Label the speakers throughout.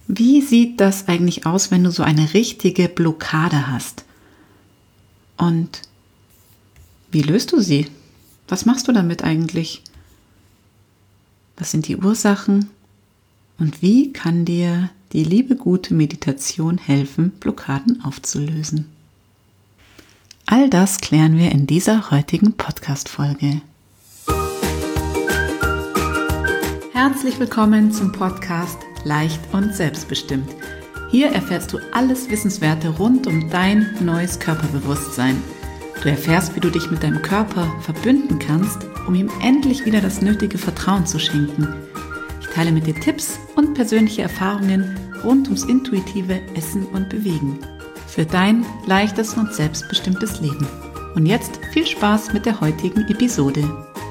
Speaker 1: Wie sieht das eigentlich aus, wenn du so eine richtige Blockade hast? Und wie löst du sie? Was machst du damit eigentlich? Was sind die Ursachen? Und wie kann dir die liebe gute Meditation helfen, Blockaden aufzulösen? All das klären wir in dieser heutigen Podcast-Folge. Herzlich willkommen zum Podcast Leicht und Selbstbestimmt. Hier erfährst du alles Wissenswerte rund um dein neues Körperbewusstsein. Du erfährst, wie du dich mit deinem Körper verbünden kannst, um ihm endlich wieder das nötige Vertrauen zu schenken. Ich teile mit dir Tipps und persönliche Erfahrungen rund ums intuitive Essen und Bewegen für dein leichtes und selbstbestimmtes Leben. Und jetzt viel Spaß mit der heutigen Episode.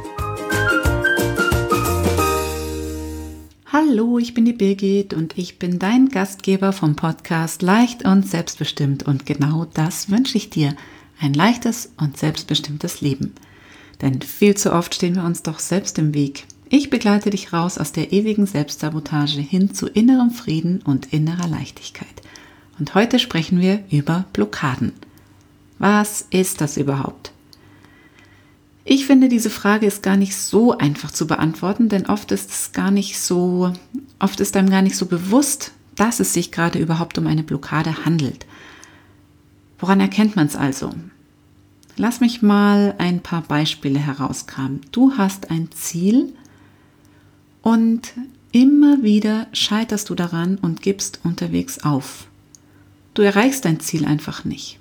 Speaker 1: Hallo, ich bin die Birgit und ich bin dein Gastgeber vom Podcast Leicht und Selbstbestimmt. Und genau das wünsche ich dir, ein leichtes und selbstbestimmtes Leben. Denn viel zu oft stehen wir uns doch selbst im Weg. Ich begleite dich raus aus der ewigen Selbstsabotage hin zu innerem Frieden und innerer Leichtigkeit. Und heute sprechen wir über Blockaden. Was ist das überhaupt? Ich finde, diese Frage ist gar nicht so einfach zu beantworten, denn oft ist einem gar nicht so bewusst, dass es sich gerade überhaupt um eine Blockade handelt. Woran erkennt man es also? Lass mich mal ein paar Beispiele herauskramen. Du hast ein Ziel und immer wieder scheiterst du daran und gibst unterwegs auf. Du erreichst dein Ziel einfach nicht.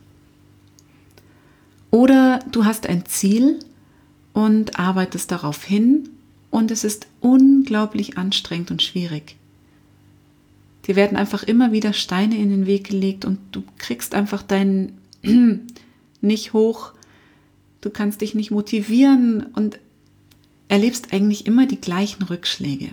Speaker 1: Oder du hast ein Ziel und arbeitest darauf hin und es ist unglaublich anstrengend und schwierig. Dir werden einfach immer wieder Steine in den Weg gelegt und du kriegst einfach deinen nicht hoch, du kannst dich nicht motivieren und erlebst eigentlich immer die gleichen Rückschläge.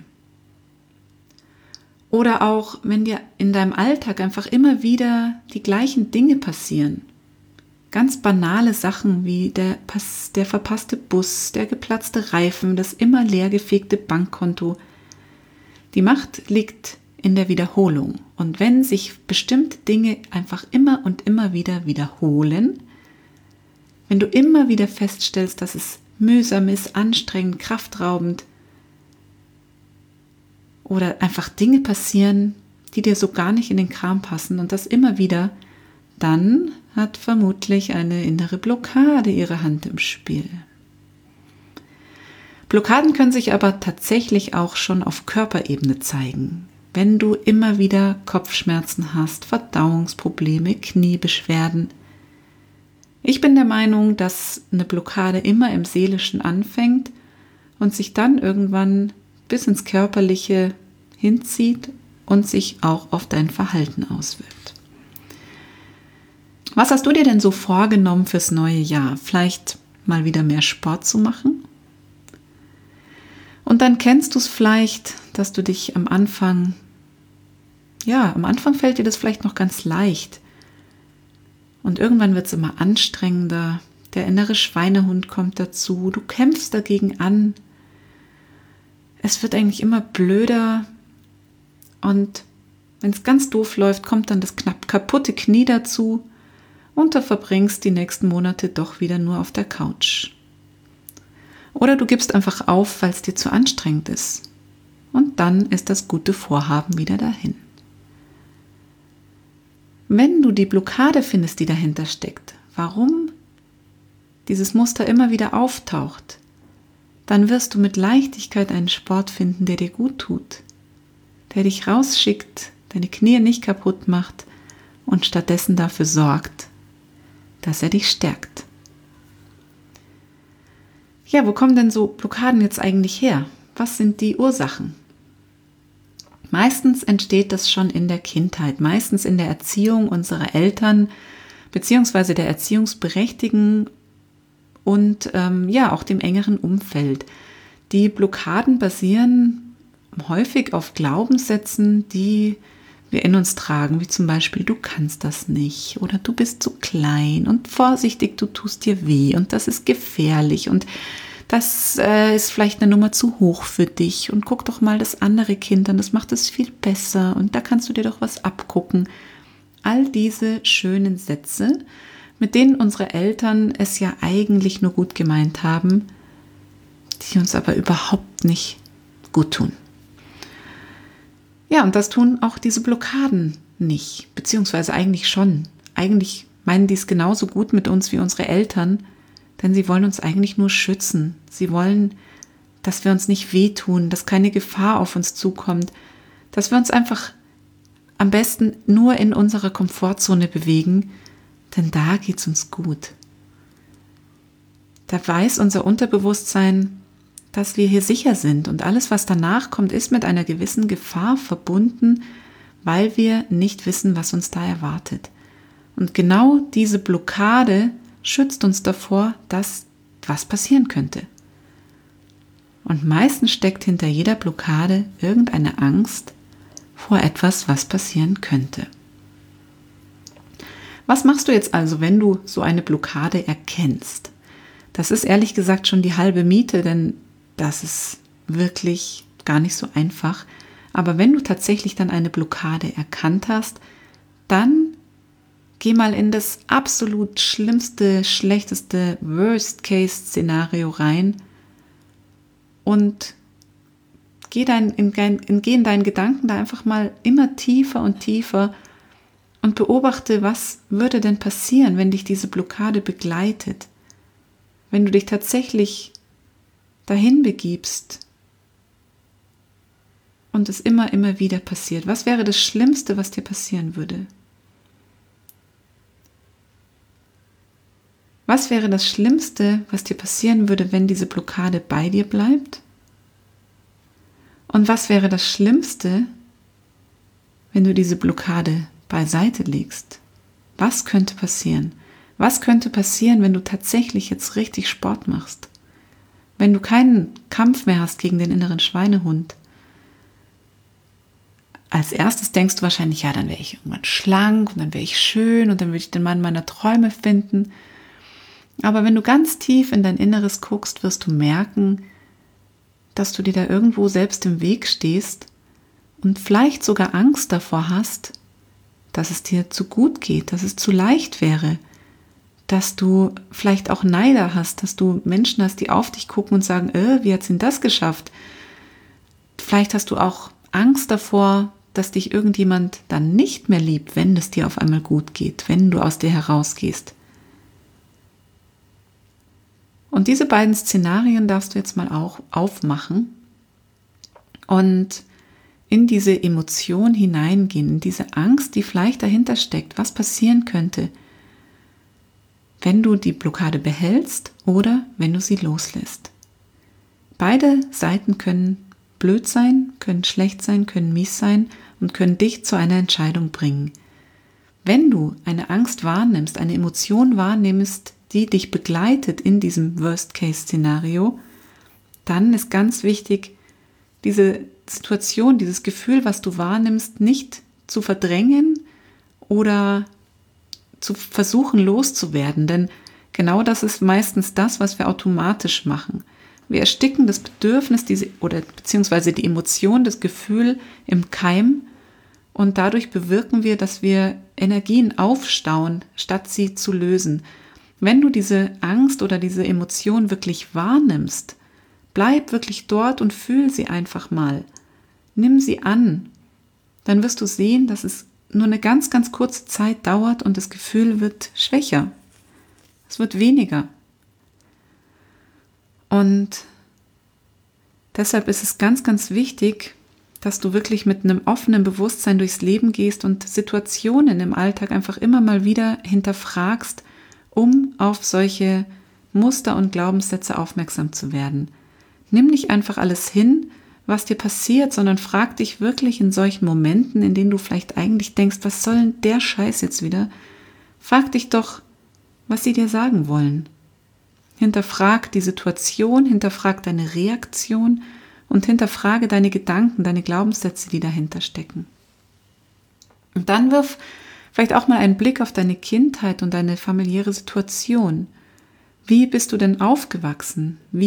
Speaker 1: Oder auch, wenn dir in deinem Alltag einfach immer wieder die gleichen Dinge passieren. Ganz banale Sachen wie der verpasste Bus, der geplatzte Reifen, das immer leer gefegte Bankkonto. Die Macht liegt in der Wiederholung. Und wenn sich bestimmte Dinge einfach immer und immer wieder wiederholen, wenn du immer wieder feststellst, dass es mühsam ist, anstrengend, kraftraubend oder einfach Dinge passieren, die dir so gar nicht in den Kram passen und das immer wieder, dann hat vermutlich eine innere Blockade ihre Hand im Spiel. Blockaden können sich aber tatsächlich auch schon auf Körperebene zeigen. Wenn du immer wieder Kopfschmerzen hast, Verdauungsprobleme, Kniebeschwerden. Ich bin der Meinung, dass eine Blockade immer im Seelischen anfängt und sich dann irgendwann bis ins Körperliche hinzieht und sich auch auf dein Verhalten auswirkt. Was hast du dir denn so vorgenommen fürs neue Jahr? Vielleicht mal wieder mehr Sport zu machen? Und dann kennst du es vielleicht, dass du dich am Anfang fällt dir das vielleicht noch ganz leicht. Und irgendwann wird es immer anstrengender. Der innere Schweinehund kommt dazu. Du kämpfst dagegen an. Es wird eigentlich immer blöder. Und wenn es ganz doof läuft, kommt dann das knapp kaputte Knie dazu. Und du verbringst die nächsten Monate doch wieder nur auf der Couch. Oder du gibst einfach auf, weil es dir zu anstrengend ist. Und dann ist das gute Vorhaben wieder dahin. Wenn du die Blockade findest, die dahinter steckt, warum dieses Muster immer wieder auftaucht, dann wirst du mit Leichtigkeit einen Sport finden, der dir gut tut, der dich rausschickt, deine Knie nicht kaputt macht und stattdessen dafür sorgt, dass er dich stärkt. Ja, wo kommen denn so Blockaden jetzt eigentlich her? Was sind die Ursachen? Meistens entsteht das schon in der Kindheit, meistens in der Erziehung unserer Eltern bzw. der Erziehungsberechtigten und auch dem engeren Umfeld. Die Blockaden basieren häufig auf Glaubenssätzen, die wir in uns tragen, wie zum Beispiel, du kannst das nicht oder du bist zu klein und vorsichtig, du tust dir weh und das ist gefährlich und das ist vielleicht eine Nummer zu hoch für dich und guck doch mal das andere Kind an, das macht es viel besser und da kannst du dir doch was abgucken. All diese schönen Sätze, mit denen unsere Eltern es ja eigentlich nur gut gemeint haben, die uns aber überhaupt nicht gut tun. Ja, und das tun auch diese Blockaden nicht, beziehungsweise eigentlich schon. Eigentlich meinen die es genauso gut mit uns wie unsere Eltern, denn sie wollen uns eigentlich nur schützen. Sie wollen, dass wir uns nicht wehtun, dass keine Gefahr auf uns zukommt, dass wir uns einfach am besten nur in unserer Komfortzone bewegen, denn da geht es uns gut. Da weiß unser Unterbewusstsein, dass wir hier sicher sind und alles, was danach kommt, ist mit einer gewissen Gefahr verbunden, weil wir nicht wissen, was uns da erwartet. Und genau diese Blockade schützt uns davor, dass was passieren könnte. Und meistens steckt hinter jeder Blockade irgendeine Angst vor etwas, was passieren könnte. Was machst du jetzt also, wenn du so eine Blockade erkennst? Das ist ehrlich gesagt schon die halbe Miete, denn das ist wirklich gar nicht so einfach. Aber wenn du tatsächlich dann eine Blockade erkannt hast, dann geh mal in das absolut schlimmste, schlechteste Worst-Case-Szenario rein und geh in deinen Gedanken da einfach mal immer tiefer und tiefer und beobachte, was würde denn passieren, wenn dich diese Blockade begleitet, wenn du dich tatsächlich dahin begibst und es immer wieder passiert. Was wäre das Schlimmste, was dir passieren würde? Was wäre das Schlimmste, was dir passieren würde, wenn diese Blockade bei dir bleibt? Und was wäre das Schlimmste, wenn du diese Blockade beiseite legst? Was könnte passieren? Was könnte passieren, wenn du tatsächlich jetzt richtig Sport machst? Wenn du keinen Kampf mehr hast gegen den inneren Schweinehund? Als erstes denkst du wahrscheinlich, ja, dann wäre ich irgendwann schlank und dann wäre ich schön und dann würde ich den Mann meiner Träume finden. Aber wenn du ganz tief in dein Inneres guckst, wirst du merken, dass du dir da irgendwo selbst im Weg stehst und vielleicht sogar Angst davor hast, dass es dir zu gut geht, dass es zu leicht wäre, dass du vielleicht auch Neider hast, dass du Menschen hast, die auf dich gucken und sagen, wie hat sie denn das geschafft? Vielleicht hast du auch Angst davor, dass dich irgendjemand dann nicht mehr liebt, wenn es dir auf einmal gut geht, wenn du aus dir herausgehst. Und diese beiden Szenarien darfst du jetzt mal auch aufmachen und in diese Emotion hineingehen, in diese Angst, die vielleicht dahinter steckt, was passieren könnte, wenn du die Blockade behältst oder wenn du sie loslässt. Beide Seiten können blöd sein, können schlecht sein, können mies sein und können dich zu einer Entscheidung bringen. Wenn du eine Angst wahrnimmst, eine Emotion wahrnimmst, die dich begleitet in diesem Worst-Case-Szenario, dann ist ganz wichtig, diese Situation, dieses Gefühl, was du wahrnimmst, nicht zu verdrängen oder zu versuchen loszuwerden, denn genau das ist meistens das, was wir automatisch machen. Wir ersticken das Bedürfnis beziehungsweise die Emotion, das Gefühl im Keim und dadurch bewirken wir, dass wir Energien aufstauen, statt sie zu lösen. Wenn du diese Angst oder diese Emotion wirklich wahrnimmst, bleib wirklich dort und fühl sie einfach mal. Nimm sie an. Dann wirst du sehen, dass es nur eine ganz, ganz kurze Zeit dauert und das Gefühl wird schwächer. Es wird weniger. Und deshalb ist es ganz, ganz wichtig, dass du wirklich mit einem offenen Bewusstsein durchs Leben gehst und Situationen im Alltag einfach immer mal wieder hinterfragst, um auf solche Muster und Glaubenssätze aufmerksam zu werden. Nimm nicht einfach alles hin, was dir passiert, sondern frag dich wirklich in solchen Momenten, in denen du vielleicht eigentlich denkst, was soll denn der Scheiß jetzt wieder? Frag dich doch, was sie dir sagen wollen. Hinterfrag die Situation, hinterfrag deine Reaktion und hinterfrage deine Gedanken, deine Glaubenssätze, die dahinter stecken. Und dann wirf vielleicht auch mal einen Blick auf deine Kindheit und deine familiäre Situation. Wie bist du denn aufgewachsen? Wie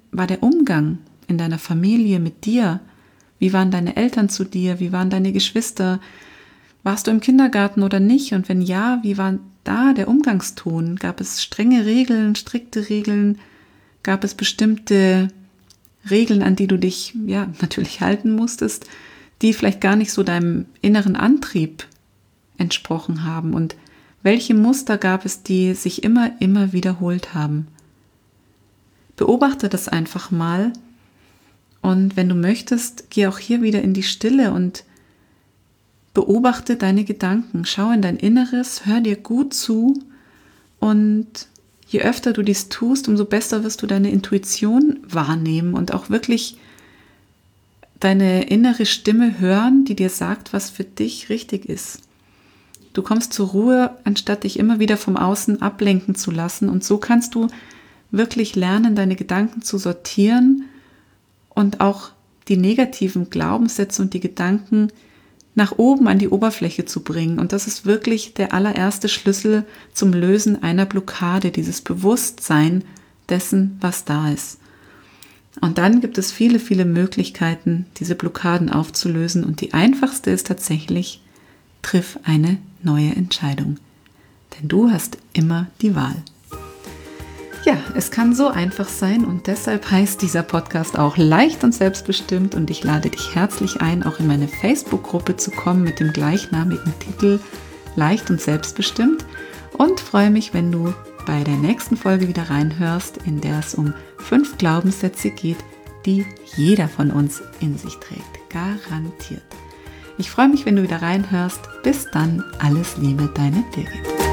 Speaker 1: war der Umgang in deiner Familie mit dir? Wie waren deine Eltern zu dir? Wie waren deine Geschwister? Warst du im Kindergarten oder nicht? Und wenn ja, wie war da der Umgangston? Gab es strenge Regeln, strikte Regeln? Gab es bestimmte Regeln, an die du dich natürlich halten musstest, die vielleicht gar nicht so deinem inneren Antrieb entsprochen haben? Und welche Muster gab es, die sich immer wiederholt haben? Beobachte das einfach mal und wenn du möchtest, geh auch hier wieder in die Stille und beobachte deine Gedanken. Schau in dein Inneres, hör dir gut zu und je öfter du dies tust, umso besser wirst du deine Intuition wahrnehmen und auch wirklich deine innere Stimme hören, die dir sagt, was für dich richtig ist. Du kommst zur Ruhe, anstatt dich immer wieder vom Außen ablenken zu lassen, und so kannst du wirklich lernen, deine Gedanken zu sortieren und auch die negativen Glaubenssätze und die Gedanken nach oben an die Oberfläche zu bringen. Und das ist wirklich der allererste Schlüssel zum Lösen einer Blockade, dieses Bewusstsein dessen, was da ist. Und dann gibt es viele, viele Möglichkeiten, diese Blockaden aufzulösen. Und die einfachste ist tatsächlich, triff eine neue Entscheidung. Denn du hast immer die Wahl. Ja, es kann so einfach sein und deshalb heißt dieser Podcast auch leicht und selbstbestimmt und ich lade dich herzlich ein, auch in meine Facebook-Gruppe zu kommen mit dem gleichnamigen Titel Leicht und selbstbestimmt und freue mich, wenn du bei der nächsten Folge wieder reinhörst, in der es um 5 Glaubenssätze geht, die jeder von uns in sich trägt. Garantiert. Ich freue mich, wenn du wieder reinhörst. Bis dann, alles Liebe, deine Birgit.